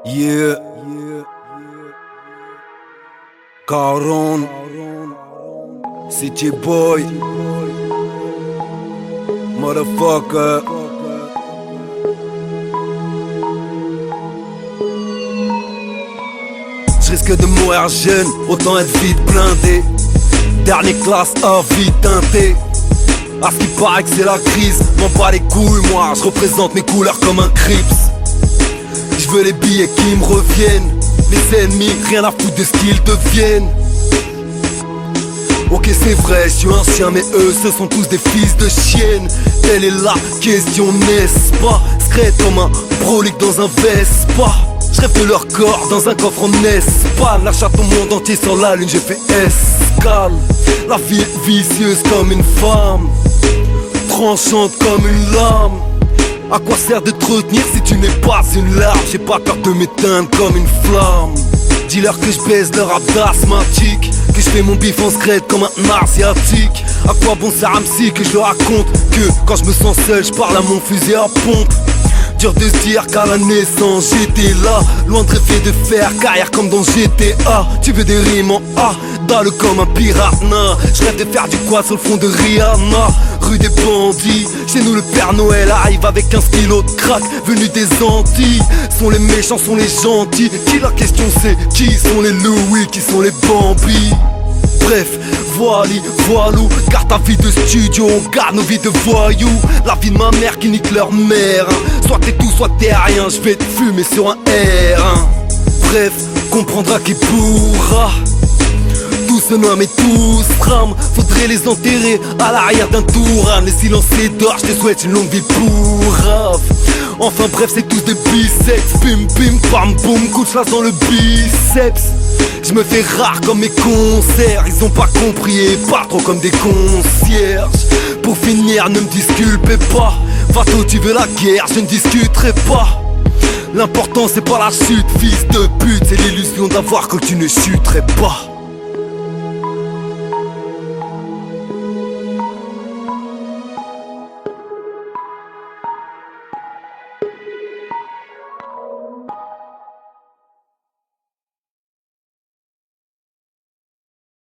Yeah. Caron, City Boy, Motherfucker. Je risque de mourir jeune, autant être vite blindé. Dernier classe A, vie teintée. À ce qui paraît que c'est la crise, m'en bats les couilles, moi je représente mes couleurs comme un Crips. Je veux les billets qui me reviennent. Les ennemis, rien à foutre de ce qu'ils deviennent. Ok c'est vrai, je suis un chien mais eux ce sont tous des fils de chiennes. Telle est la question, n'est-ce pas? Secret comme un brolic dans un Vespa. Je rêve de leur corps dans un coffre en Espagne. La chatte au monde entier sur la lune, j'ai fait escale. La vie est vicieuse comme une femme, tranchante comme une lame. À quoi sert de te retenir si tu n'es pas une larme? J'ai pas peur de m'éteindre comme une flamme. Dis-leur que je baise leur rap d'asthmatique, que je fais mon bif en secret comme un asiatique. À quoi bon sert un psy que je leur raconte que quand je me sens seul je parle à mon fusil à pompe. Dur de se dire qu'à la naissance j'étais là, loin de rêver de faire carrière comme dans GTA. Tu veux des rimes en A, dalle comme un piranha. Je rêve de faire du quad sur le fond de Rihanna. Rue des bandits, chez nous le Père Noël arrive avec 15 kilos de crack venu des Antilles. Sont les méchants, sont les gentils? Qui la question c'est qui sont les Louis, qui sont les Bambis? Bref, voilou, car ta vie de studio, on garde nos vies de voyous. La vie de ma mère qui nique leur mère, hein. Soit t'es tout, soit t'es rien, je vais te fumer sur un R, hein. Bref, comprendra qui pourra. Tous se nomment et tous rament. Faudrait les enterrer à l'arrière d'un tour. Les silencieux d'or, je te souhaite une longue vie pour rave. Enfin bref, c'est tous des biceps. Pim pim pam boum, coup de chasse dans le biceps. Je me fais rare comme mes concerts. Ils ont pas compris et pas trop comme des concierges. Pour finir, ne me disculpez pas. Vato, tu veux la guerre, je ne discuterai pas. L'important c'est pas la chute, fils de pute. C'est l'illusion d'avoir que tu ne chuterais pas.